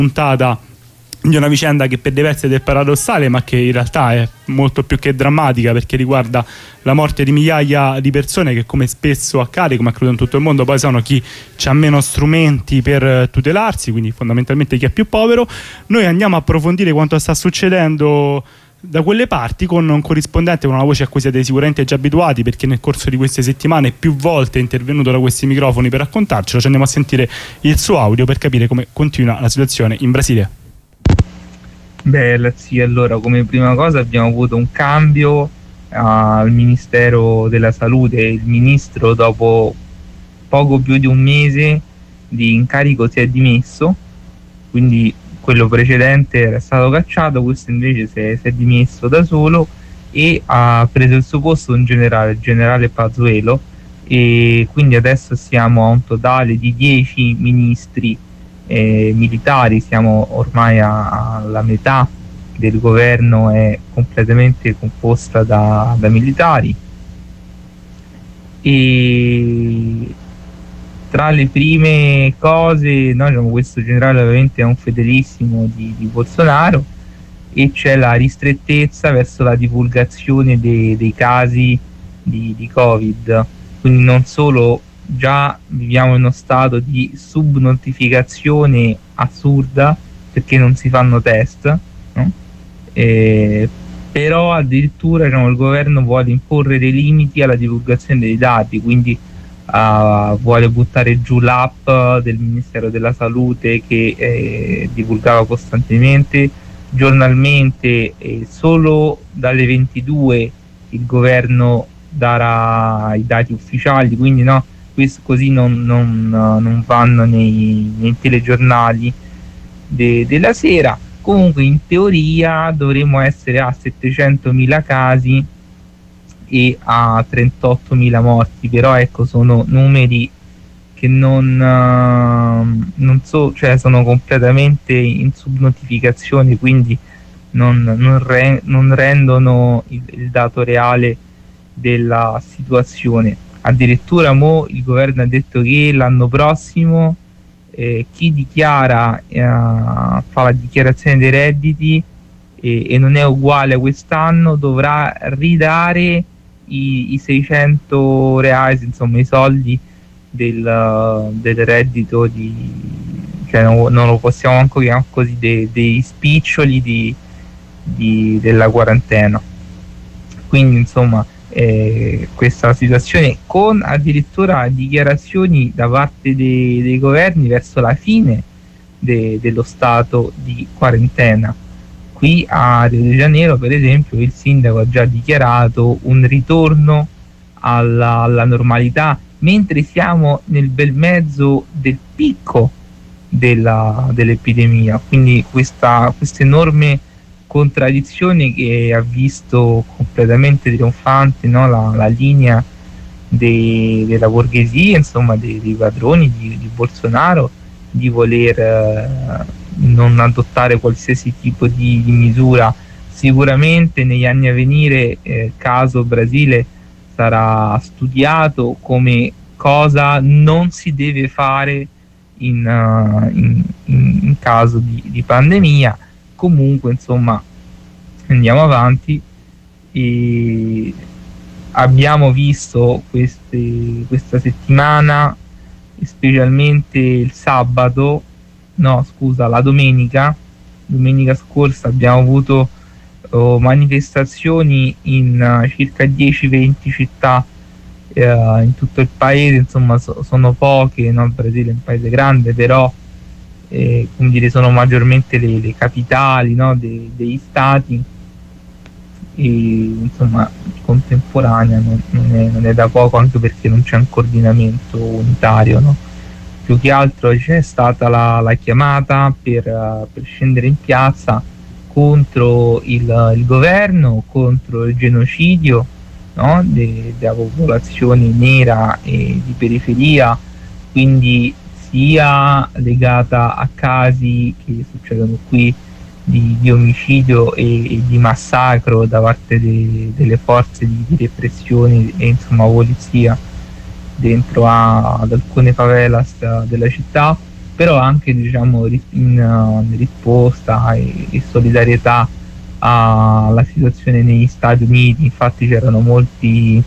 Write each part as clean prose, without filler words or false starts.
puntata di una vicenda che per dei versi è paradossale, ma che in realtà è molto più che drammatica, perché riguarda la morte di migliaia di persone che, come spesso accade, come accade in tutto il mondo, poi sono chi ha meno strumenti per tutelarsi, quindi fondamentalmente chi è più povero. Noi andiamo a approfondire quanto sta succedendo da quelle parti con un corrispondente, con una voce a cui siete sicuramente già abituati, perché nel corso di queste settimane più volte è intervenuto da questi microfoni per raccontarcelo. Ci andiamo a sentire il suo audio per capire come continua la situazione in Brasile. Beh, sì, allora, come prima cosa abbiamo avuto un cambio al Ministero della Salute. Il ministro, dopo poco più di un mese di incarico, si è dimesso, quindi quello precedente era stato cacciato, questo invece si è dimesso da solo e ha preso il suo posto un generale, il generale Pazuello, e quindi adesso siamo a un totale di 10 ministri militari. Siamo ormai alla metà del governo, è completamente composta da militari. E tra le prime cose, no, diciamo, questo generale ovviamente è un fedelissimo di Bolsonaro, e c'è la ristrettezza verso la divulgazione dei casi di Covid. Quindi non solo già viviamo in uno stato di subnotificazione assurda perché non si fanno test, no? Però addirittura, diciamo, il governo vuole imporre dei limiti alla divulgazione dei dati, quindi vuole buttare giù l'app del Ministero della Salute che divulgava costantemente, giornalmente, solo dalle 22 il governo darà i dati ufficiali, quindi no, questo così non vanno nei telegiornali della sera. Comunque in teoria dovremmo essere a 700.000 casi e a 38.000 morti, però ecco, sono numeri che cioè sono completamente in subnotificazione, quindi non rendono il dato reale della situazione. Addirittura il governo ha detto che l'anno prossimo chi dichiara fa la dichiarazione dei redditi e non è uguale a quest'anno dovrà ridare i 600 reais, insomma i soldi del reddito cioè non lo possiamo manco chiamare così, dei spiccioli della quarantena. Quindi insomma questa situazione, con addirittura dichiarazioni da parte dei governi verso la fine dello stato di quarantena. Qui a Rio de Janeiro, per esempio, il sindaco ha già dichiarato un ritorno alla normalità, mentre siamo nel bel mezzo del picco dell'epidemia. Quindi questa enorme contraddizione che ha visto completamente trionfante, no, la linea della borghesia, insomma dei padroni di Bolsonaro, di voler non adottare qualsiasi tipo di misura. Sicuramente negli anni a venire il caso Brasile sarà studiato come cosa non si deve fare in caso di pandemia. Comunque insomma andiamo avanti, e abbiamo visto questa settimana, specialmente il sabato, la domenica scorsa abbiamo avuto manifestazioni in circa 10-20 città in tutto il paese. Insomma sono poche, no? Il Brasile è un paese grande, però come dire, sono maggiormente le capitali, no? degli stati, e insomma contemporanea non è da poco, anche perché non c'è un coordinamento unitario, no? Più che altro c'è stata la chiamata per scendere in piazza contro il governo, contro il genocidio, no? della popolazione nera e di periferia, quindi sia legata a casi che succedono qui di omicidio e di massacro da parte delle forze di repressione e insomma polizia dentro ad alcune favelas della città, però anche diciamo in risposta e solidarietà alla situazione negli Stati Uniti. Infatti c'erano molte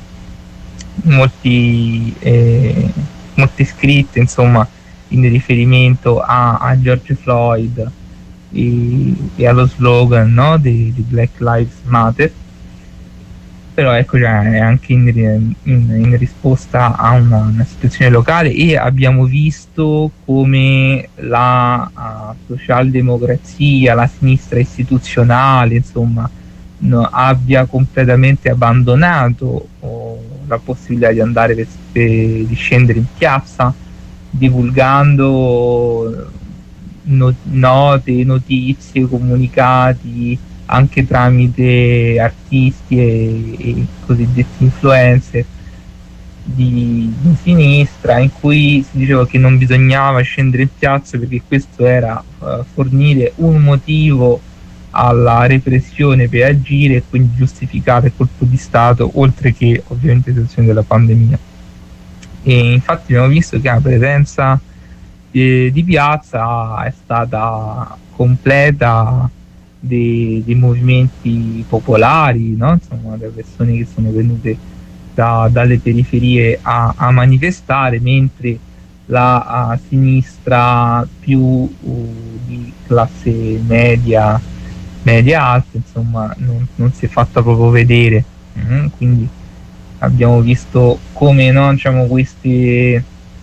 scritte insomma in riferimento a George Floyd e allo slogan, no, di Black Lives Matter. Però ecco, cioè, è anche in risposta a una situazione locale, e abbiamo visto come la socialdemocrazia, la sinistra istituzionale, insomma, abbia completamente abbandonato la possibilità di andare di scendere in piazza, divulgando note, notizie, comunicati anche tramite artisti e cosiddetti influencer di sinistra, in cui si diceva che non bisognava scendere in piazza perché questo era fornire un motivo alla repressione per agire e quindi giustificare il colpo di Stato, oltre che ovviamente la situazione della pandemia. E infatti abbiamo visto che la presenza di piazza è stata completa dei movimenti popolari, no? Insomma, da persone che sono venute dalle periferie a manifestare, mentre la sinistra più di classe media alta, insomma, non si è fatta proprio vedere. Quindi abbiamo visto come, no, diciamo, questi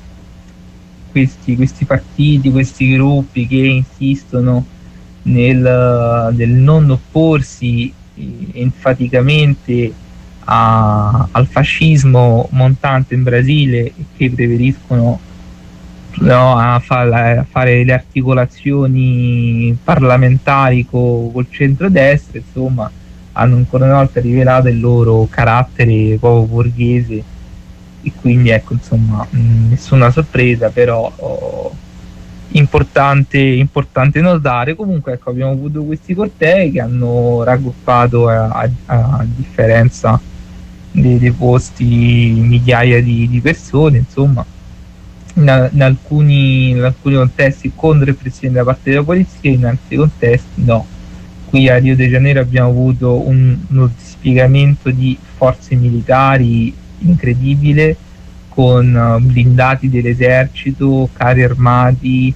partiti, questi gruppi che insistono nel non opporsi enfaticamente al fascismo montante in Brasile, e che preferiscono, no, a fare le articolazioni parlamentari col centrodestra, insomma, hanno ancora una volta rivelato il loro carattere proprio borghese. E quindi ecco, insomma, nessuna sorpresa, però importante notare. Comunque ecco, abbiamo avuto questi cortei che hanno raggruppato a differenza dei posti migliaia di persone, insomma, in alcuni contesti con repressione da parte della polizia, in altri contesti no. Qui a Rio de Janeiro abbiamo avuto uno dispiegamento di forze militari incredibile, con blindati dell'esercito, carri armati,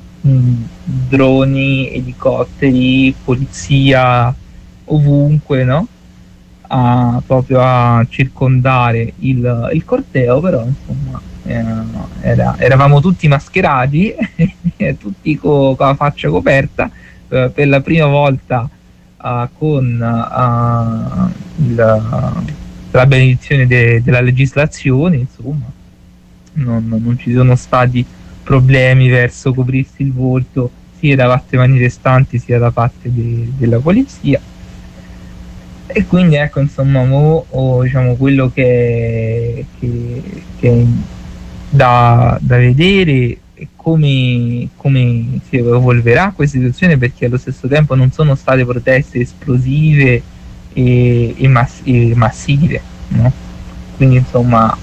droni, elicotteri, polizia ovunque, no? Proprio a circondare il corteo. Però insomma eravamo tutti mascherati tutti con la faccia coperta, per la prima volta con la benedizione della legislazione, insomma, non ci sono stati problemi verso coprirsi il volto sia da parte dei manifestanti sia da parte della polizia. E quindi ecco, insomma, diciamo, quello che è da vedere è come si evolverà questa situazione, perché allo stesso tempo non sono state proteste esplosive e massive, no? Quindi insomma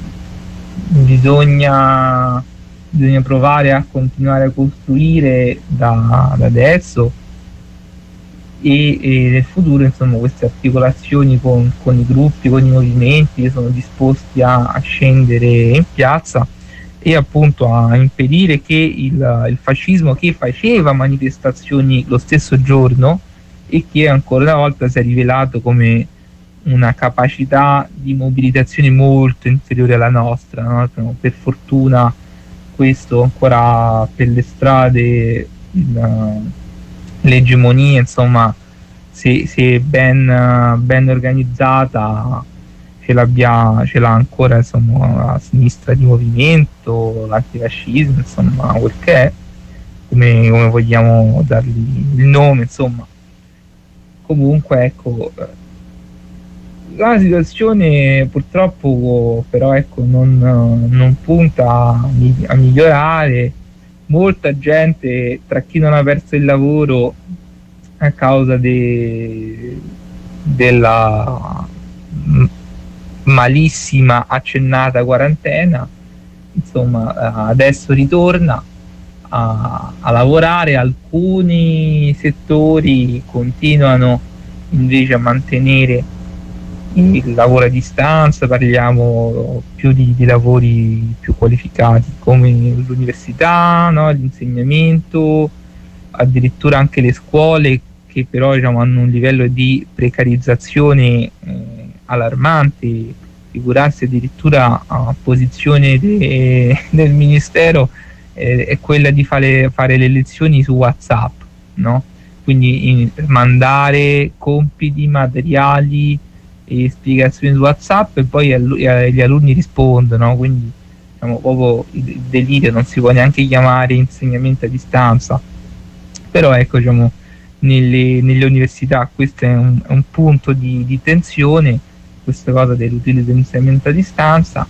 bisogna provare a continuare a costruire da adesso e nel futuro, insomma, queste articolazioni con i gruppi, con i movimenti che sono disposti a scendere in piazza e appunto a impedire che il fascismo, che faceva manifestazioni lo stesso giorno e che ancora una volta si è rivelato come una capacità di mobilitazione molto inferiore alla nostra, no? Per fortuna questo ancora per le strade, l'egemonia, insomma, se ben organizzata ce l'ha ancora, insomma, la sinistra di movimento, l'antifascismo, insomma, quel che è, come vogliamo dargli il nome, insomma. Comunque ecco, la situazione purtroppo però ecco non punta a migliorare. Molta gente, tra chi non ha perso il lavoro a causa della malissima accennata quarantena, insomma, adesso ritorna a lavorare, alcuni settori continuano invece a mantenere il lavoro a distanza, parliamo più di lavori più qualificati come l'università, no? L'insegnamento, addirittura anche le scuole che però hanno un livello di precarizzazione allarmante. Figurarsi addirittura a posizione del ministero è quella di fare le lezioni su WhatsApp, no? Quindi mandare compiti, materiali e spiegazioni su WhatsApp e poi gli alunni rispondono, quindi proprio il delirio, non si può neanche chiamare insegnamento a distanza. Però ecco, nelle università questo è un punto di tensione, questa cosa dell'utilizzo dell'insegnamento a distanza,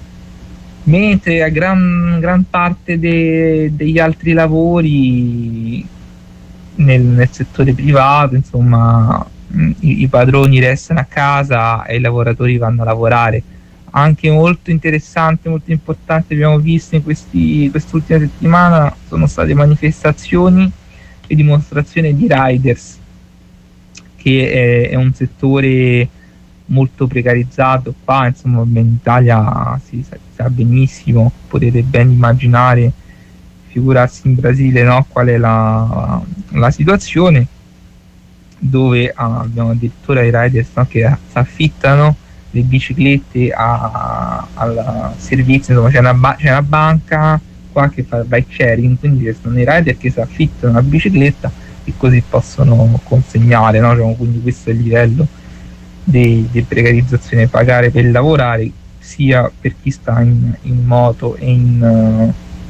mentre a gran parte degli altri lavori nel settore privato, insomma, i padroni restano a casa e i lavoratori vanno a lavorare. Anche molto interessante, molto importante, abbiamo visto in quest'ultima settimana sono state manifestazioni e dimostrazioni di riders, che è un settore molto precarizzato qua, insomma, in Italia si sa benissimo, potete ben immaginare, figurarsi in Brasile, no, qual è la situazione, dove abbiamo addirittura i riders, no, che si affittano le biciclette al servizio, insomma c'è una banca qua che fa bike sharing, quindi sono i rider che si affittano una bicicletta e così possono consegnare, no? Quindi questo è il livello di precarizzazione, pagare per lavorare sia per chi sta in moto e in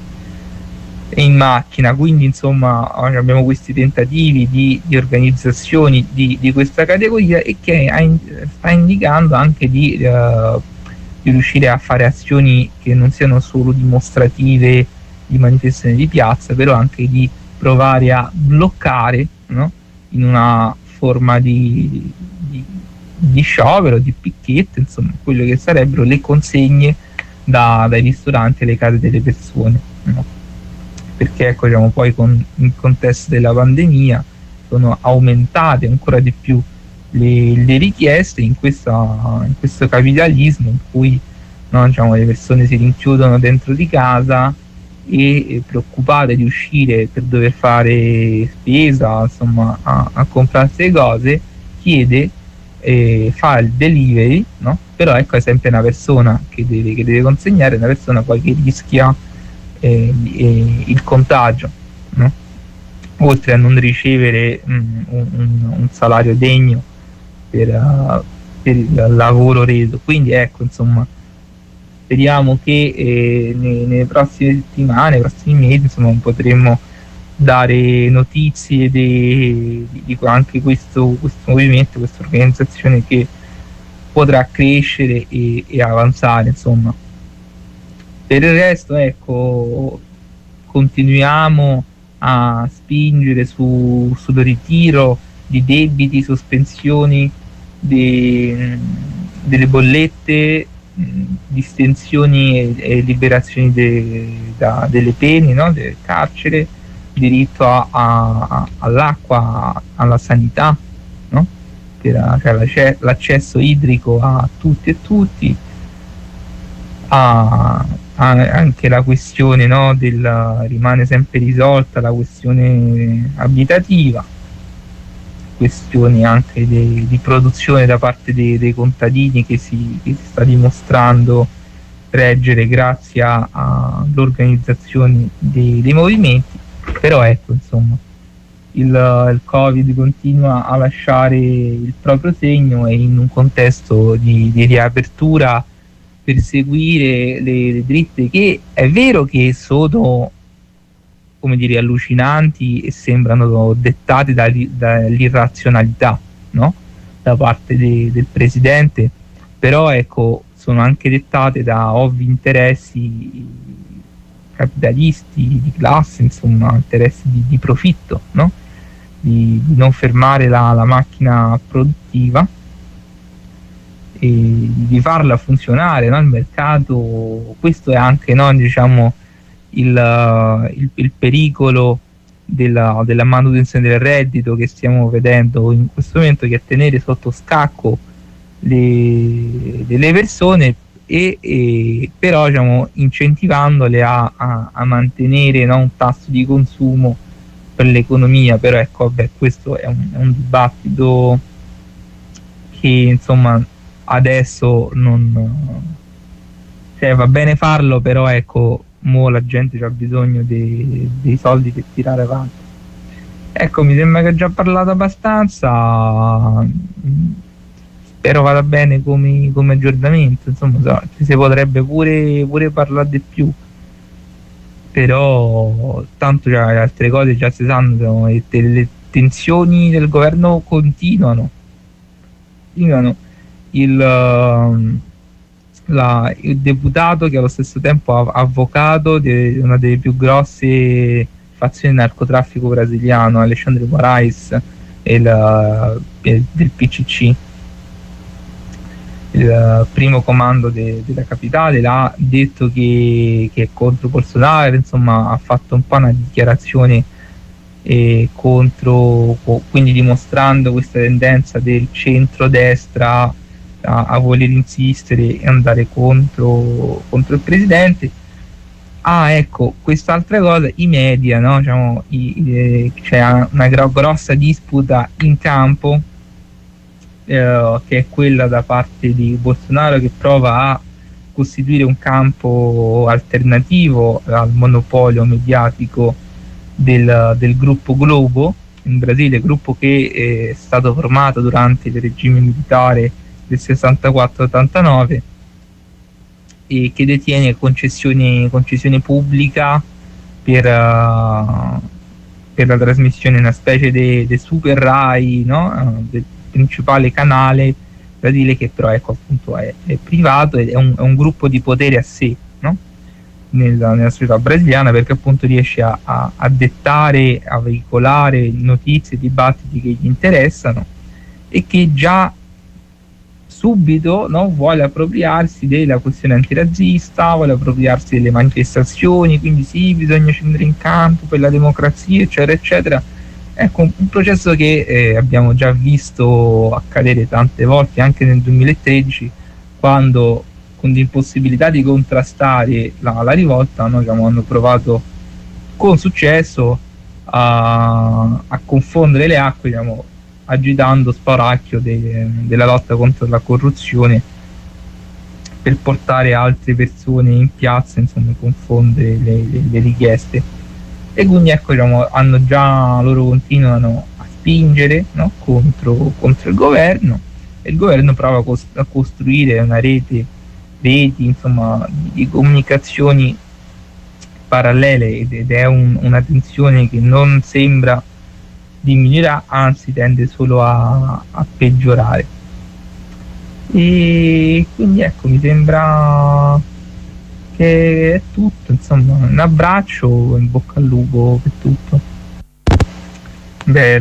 macchina. Quindi insomma abbiamo questi tentativi di organizzazioni di questa categoria, e che sta indicando anche di riuscire a fare azioni che non siano solo dimostrative di manifestazioni di piazza, però anche di provare a bloccare, no? In una forma di sciopero, di picchetto, insomma quello che sarebbero le consegne dai ristoranti alle case delle persone, no? Perché ecco, poi il contesto della pandemia sono aumentate ancora di più le richieste in questo capitalismo in cui, no, le persone si rinchiudono dentro di casa e preoccupate di uscire per dover fare spesa, insomma a comprarsi le cose, chiede, fa il delivery, no? Però ecco, è sempre una persona che deve consegnare, una persona poi che rischia il contagio, no? Oltre a non ricevere un salario degno per il lavoro reso. Quindi ecco, insomma, speriamo che nelle prossime settimane, nei prossimi mesi, insomma, potremmo dare notizie di anche questo movimento, questa organizzazione che potrà crescere e avanzare, insomma. Per il resto, ecco, continuiamo a spingere sul ritiro di debiti, sospensioni delle bollette, distensioni e liberazioni delle pene, no? Del carcere, diritto all'acqua, alla sanità, no? Cioè l'accesso idrico a tutti e tutti, anche la questione, no, rimane sempre risolta la questione abitativa, questioni anche di produzione da parte dei contadini che si sta dimostrando reggere grazie all'organizzazione dei movimenti. Però ecco, insomma, il Covid continua a lasciare il proprio segno, e in un contesto di riapertura perseguire le dritte che è vero che sono, come dire, allucinanti e sembrano dettate dall'irrazionalità, no? Da parte del presidente, però ecco, sono anche dettate da ovvi interessi capitalisti di classe, insomma interessi di profitto, no? Di non fermare la macchina produttiva e di farla funzionare, no? Il mercato, questo è anche, no, diciamo, il pericolo della manutenzione del reddito che stiamo vedendo in questo momento, che è tenere sotto scacco delle persone e però diciamo, incentivandole a mantenere, no, un tasso di consumo per l'economia. Però ecco, vabbè, questo è un dibattito che insomma adesso non, cioè, va bene farlo, però ecco, mo la gente ha bisogno dei soldi per tirare avanti. Ecco, mi sembra che ho già parlato abbastanza. Spero vada bene come aggiornamento, insomma, si potrebbe pure parlare di più, però tanto già le altre cose già si sanno, e le tensioni del governo continuano. Il deputato, che allo stesso tempo è avvocato di una delle più grosse fazioni del narcotraffico brasiliano, Alexandre Moraes, del PCC, il primo comando della capitale, l'ha detto che è contro Bolsonaro, insomma ha fatto un po' una dichiarazione contro, quindi dimostrando questa tendenza del centrodestra a voler insistere e andare contro il presidente. Ecco, quest'altra cosa, i media, no? Diciamo, c'è una grossa disputa in campo, che è quella da parte di Bolsonaro, che prova a costituire un campo alternativo al monopolio mediatico del gruppo Globo in Brasile, gruppo che è stato formato durante il regime militare del 64-89 e che detiene concessione pubblica per la trasmissione, una specie di super Rai, no? Del principale canale Brasile, che però ecco, appunto è privato ed è un gruppo di potere a sé, no? Nella società brasiliana, perché appunto riesce a dettare, a veicolare notizie, dibattiti che gli interessano, e che già subito, no, vuole appropriarsi della questione antirazzista, vuole appropriarsi delle manifestazioni, quindi sì, bisogna scendere in campo per la democrazia, eccetera eccetera. Ecco, un processo che abbiamo già visto accadere tante volte, anche nel 2013, quando con l'impossibilità di contrastare la rivolta, no, diciamo, hanno provato con successo a confondere le acque, diciamo, agitando spauracchio della lotta contro la corruzione per portare altre persone in piazza, insomma, confondere le richieste. E quindi ecco, diciamo, loro continuano a spingere, no, contro il governo, e il governo prova a costruire una reti, insomma, di comunicazioni parallele, ed è una tensione che non sembra diminuirà, anzi tende solo a peggiorare. E quindi ecco, mi sembra che è tutto, insomma, un abbraccio, in bocca al lupo per tutto. Beh,